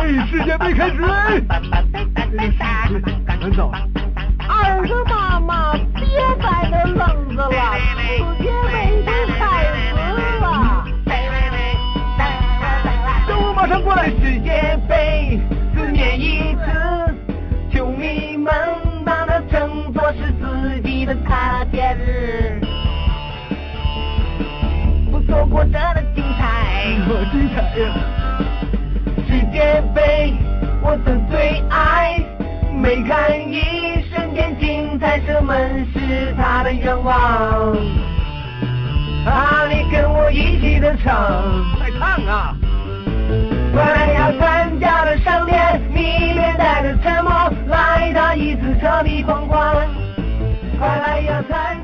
世界杯开始！难道二哥妈妈别在这愣着了，世界杯就开始了！ 等我马上过来！ 世界杯4年一次，球迷们把它称作是自己的卡节日，不错过这的精彩， 多精彩呀！ 世界杯我的最爱，每看一瞬间精彩，射门是他的愿望。啊，你跟我一起的唱， 再唱啊！ 快来要参加的商店，你别带着沉默，来他一次彻底狂欢。快来要参